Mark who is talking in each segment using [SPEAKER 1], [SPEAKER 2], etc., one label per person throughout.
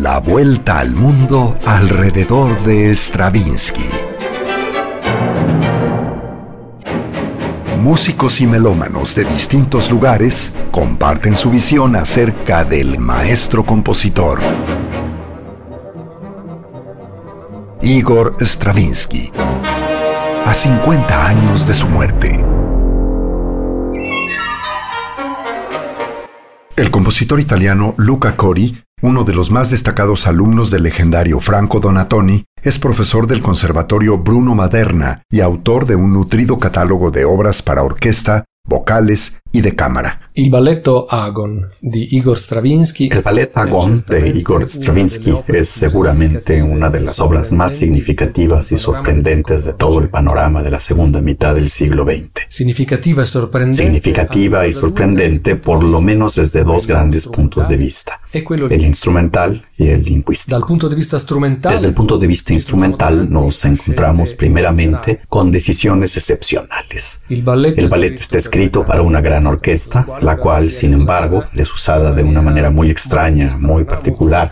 [SPEAKER 1] La vuelta al mundo alrededor de Stravinsky. Músicos y melómanos de distintos lugares comparten su visión acerca del maestro compositor. Igor Stravinsky, a 50 años de su muerte. El compositor italiano Luca Cori, uno de los más destacados alumnos del legendario Franco Donatoni, es profesor del Conservatorio Bruno Maderna y autor de un nutrido catálogo de obras para orquesta, vocales y de cámara.
[SPEAKER 2] El ballet Agon de Igor Stravinsky.
[SPEAKER 3] El ballet Agon de Igor Stravinsky es seguramente una de las obras más significativas y sorprendentes de todo el panorama de la segunda mitad del siglo XX.
[SPEAKER 2] Significativa y sorprendente
[SPEAKER 3] por lo menos desde dos grandes puntos de vista: el instrumental y el lingüístico. Desde el punto de vista instrumental nos encontramos primeramente con decisiones excepcionales. El ballet está escrito para una gran orquesta, la cual, sin embargo, es usada de una manera muy extraña, muy particular,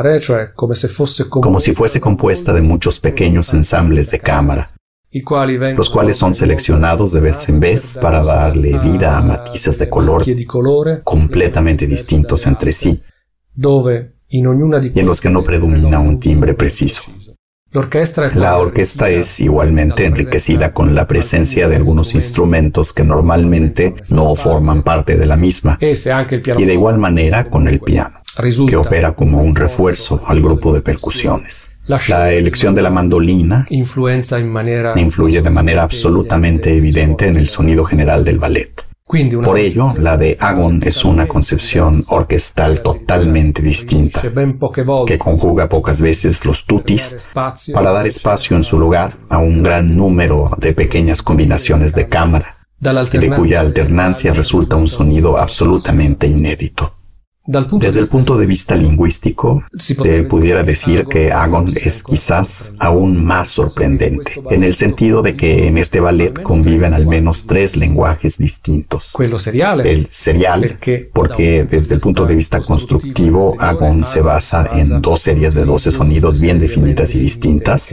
[SPEAKER 3] como si fuese compuesta de muchos pequeños ensambles de cámara, los cuales son seleccionados de vez en vez para darle vida a matices de color completamente distintos entre sí, y en los que no predomina un timbre preciso. La orquesta es igualmente enriquecida con la presencia de algunos instrumentos que normalmente no forman parte de la misma, y de igual manera con el piano, que opera como un refuerzo al grupo de percusiones. La elección de la mandolina influye de manera absolutamente evidente en el sonido general del ballet. Por ello, la de Agon es una concepción orquestal totalmente distinta, que conjuga pocas veces los tutis para dar espacio en su lugar a un gran número de pequeñas combinaciones de cámara, de cuya alternancia resulta un sonido absolutamente inédito. Desde el punto de vista lingüístico, se pudiera decir que Agon es quizás aún más sorprendente, en el sentido de que en este ballet conviven al menos tres lenguajes distintos. El serial, porque desde el punto de vista constructivo, Agon se basa en dos series de 12 sonidos bien definidas y distintas.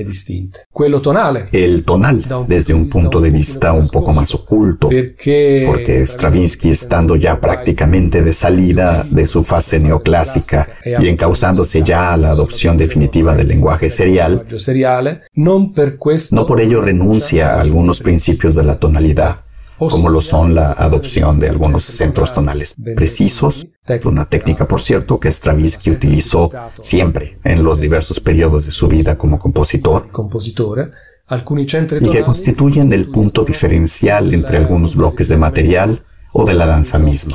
[SPEAKER 3] El tonal, desde un punto de vista un poco más oculto, porque Stravinsky, estando ya prácticamente de salida de su fase neoclásica y encauzándose ya a la adopción definitiva del lenguaje serial, no por ello renuncia a algunos principios de la tonalidad, como lo son la adopción de algunos centros tonales precisos, una técnica, por cierto, que Stravinsky utilizó siempre en los diversos periodos de su vida como compositor, y que constituyen el punto diferencial entre algunos bloques de material o de la danza misma.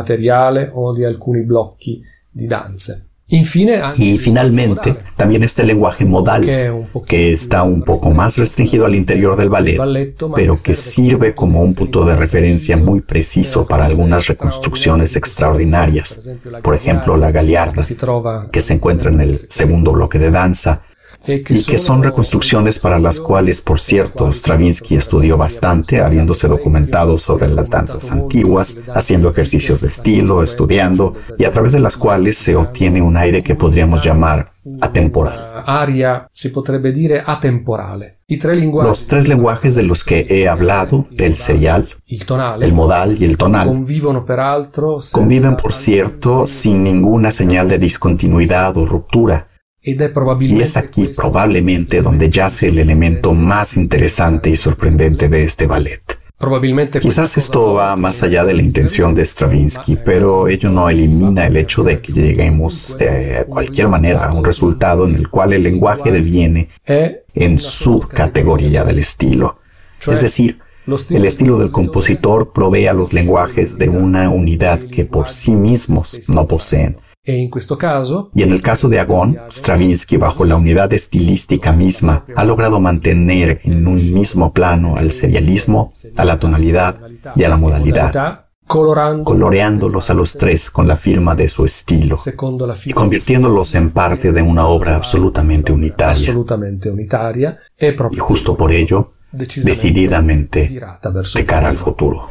[SPEAKER 3] Y finalmente, también está el lenguaje modal, que está un poco más restringido al interior del ballet, pero que sirve como un punto de referencia muy preciso para algunas reconstrucciones extraordinarias. Por ejemplo, la Gagliarda, que se encuentra en el segundo bloque de danza, y que son reconstrucciones para las cuales, por cierto, Stravinsky estudió bastante, habiéndose documentado sobre las danzas antiguas, haciendo ejercicios de estilo, estudiando, y a través de las cuales se obtiene un aire que podríamos llamar atemporal. Los tres lenguajes de los que he hablado, el serial, el modal y el tonal, conviven, por cierto, sin ninguna señal de discontinuidad o ruptura. Y es aquí probablemente donde yace el elemento más interesante y sorprendente de este ballet. Quizás esto va más allá de la intención de Stravinsky, pero ello no elimina el hecho de que lleguemos de cualquier manera a un resultado en el cual el lenguaje deviene en su categoría del estilo. Es decir, el estilo del compositor provee a los lenguajes de una unidad que por sí mismos no poseen. Y en el caso de Agon, Stravinsky, bajo la unidad estilística misma, ha logrado mantener en un mismo plano al serialismo, a la tonalidad y a la modalidad, coloreándolos a los tres con la firma de su estilo y convirtiéndolos en parte de una obra absolutamente unitaria y justo por ello, decididamente de cara al futuro.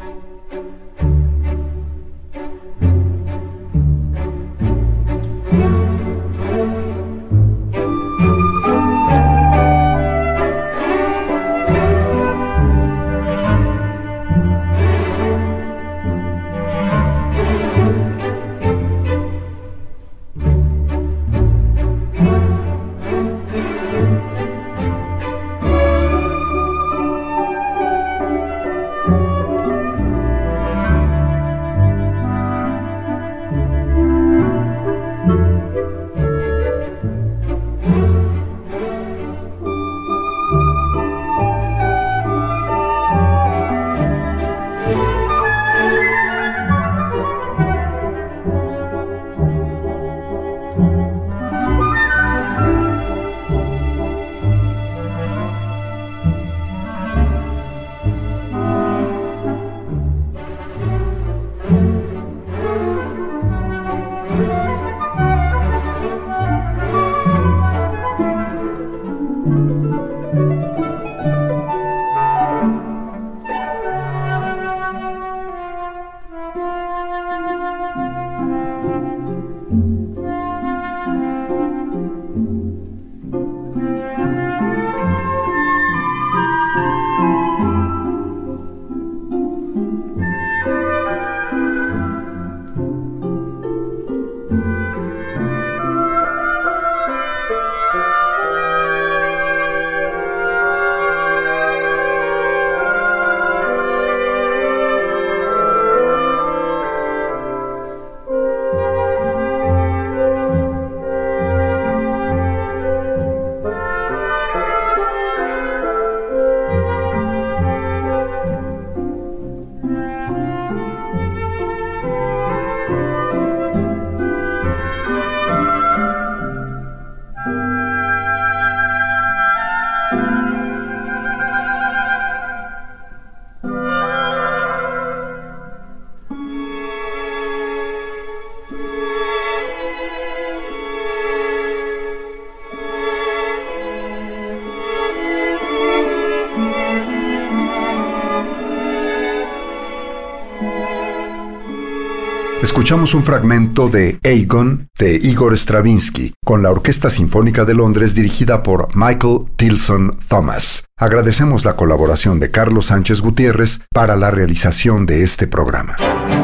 [SPEAKER 1] Escuchamos un fragmento de Aegon de Igor Stravinsky con la Orquesta Sinfónica de Londres dirigida por Michael Tilson Thomas. Agradecemos la colaboración de Carlos Sánchez Gutiérrez para la realización de este programa.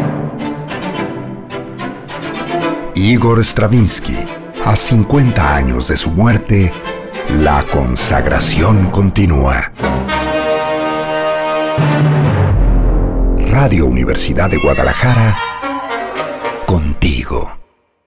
[SPEAKER 1] Igor Stravinsky, a 50 años de su muerte, la consagración continúa. Radio Universidad de Guadalajara